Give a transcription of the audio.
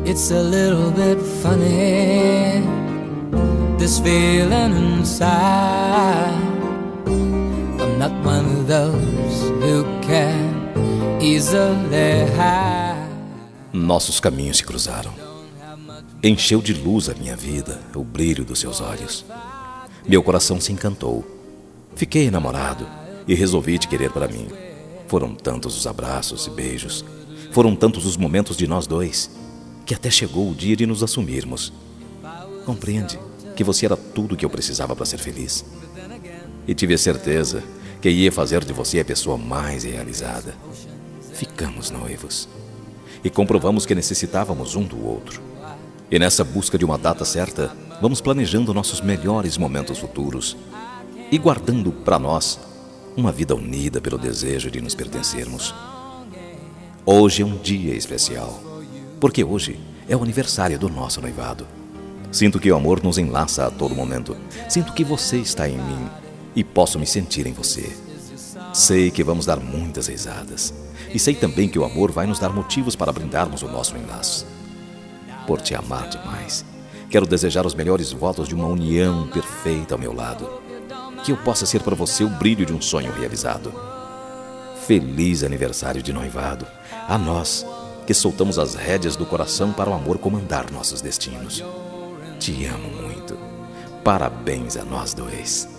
It's a little bit funny, this feeling inside. I'm not one of those who can easily hide. Nossos caminhos se cruzaram. Encheu de luz a minha vida o brilho dos seus olhos. Meu coração se encantou. Fiquei enamorado e resolvi te querer para mim. Foram tantos os abraços e beijos, foram tantos os momentos de nós dois, que até chegou o dia de nos assumirmos. Compreende que você era tudo que eu precisava para ser feliz. E tive a certeza que ia fazer de você a pessoa mais realizada. Ficamos noivos e comprovamos que necessitávamos um do outro. E nessa busca de uma data certa, vamos planejando nossos melhores momentos futuros e guardando para nós uma vida unida pelo desejo de nos pertencermos. Hoje é um dia especial, porque hoje é o aniversário do nosso noivado. Sinto que o amor nos enlaça a todo momento. Sinto que você está em mim e posso me sentir em você. Sei que vamos dar muitas risadas. E sei também que o amor vai nos dar motivos para brindarmos o nosso enlace. Por te amar demais, quero desejar os melhores votos de uma união perfeita ao meu lado. Que eu possa ser para você o brilho de um sonho realizado. Feliz aniversário de noivado a nós, que soltamos as rédeas do coração para o amor comandar nossos destinos. Te amo muito. Parabéns a nós dois.